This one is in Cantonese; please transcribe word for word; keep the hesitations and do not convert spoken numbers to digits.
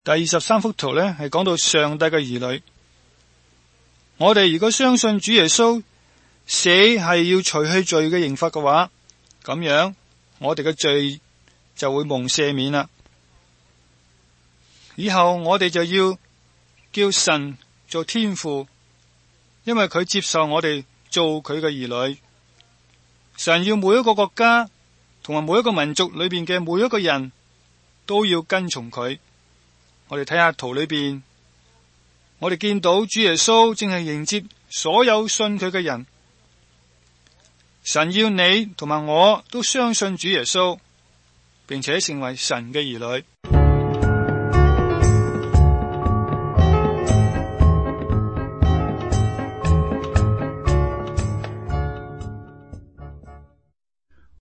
第二十三幅圖呢，係講到上帝嘅兒女。我哋如果相信主耶穌死係要除去罪嘅刑罰嘅話，咁樣我哋嘅罪就會蒙赦免啦。以後我哋就要叫神做天父，因為佢接受我哋做佢嘅兒女。神要每一個國家同埋每一個民族裏邊嘅每一個人都要跟從佢。我哋睇下圖裏邊，我哋見到主耶穌正係迎接所有信佢嘅人。神要你同埋我都相信主耶穌，並且成為神嘅兒女。